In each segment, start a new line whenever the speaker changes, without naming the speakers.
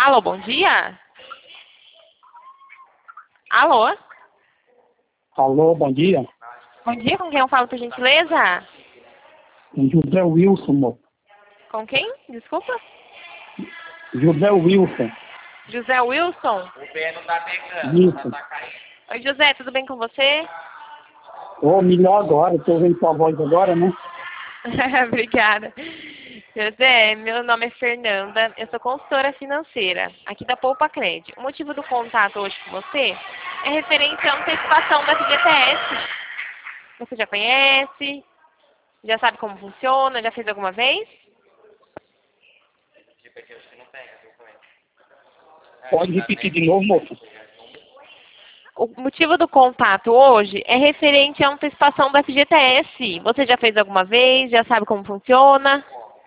Alô, bom dia? Alô?
Alô, bom dia.
Bom dia, com quem eu falo, por gentileza?
José Wilson, moço.
Com quem? Desculpa.
José Wilson.
José Wilson?
Isso.
Oi, José, tudo bem com você?
Ô, melhor agora, estou vendo sua voz agora, né?
Obrigada. José, meu nome é Fernanda, eu sou consultora financeira aqui da Poupa Cred. O motivo do contato hoje com você é referente à antecipação da FGTS. Você já conhece? Já sabe como funciona? Já fez alguma vez?
Pode repetir de novo, moço?
O motivo do contato hoje é referente à antecipação da FGTS. Você já fez alguma vez? Já sabe como funciona?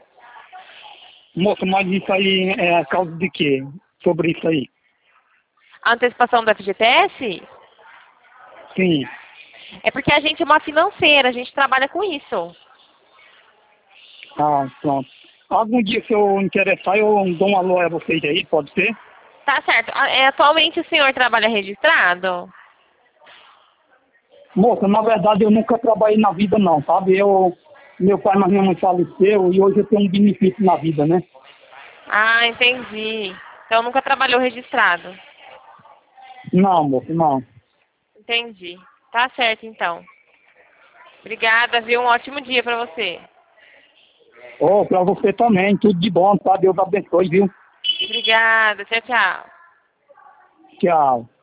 Moço, mas isso aí é a causa de quê? Sobre isso aí?
A antecipação da FGTS?
Sim.
É porque a gente é uma financeira, a gente trabalha com isso.
Ah, pronto. Algum dia, se eu interessar, eu dou um alô a vocês aí, pode ser?
Tá certo. Atualmente o senhor trabalha registrado?
Moça, na verdade, eu nunca trabalhei na vida, não, sabe? Meu pai e minha mãe faleceu e hoje eu tenho um benefício na vida, né?
Ah, entendi. Então nunca trabalhou registrado.
Não, moço, não.
Entendi. Tá certo, então. Obrigada, viu? Um ótimo dia pra você.
Ô, pra você também, tudo de bom, tá? Deus abençoe, viu?
Obrigada. Tchau, tchau.
Tchau.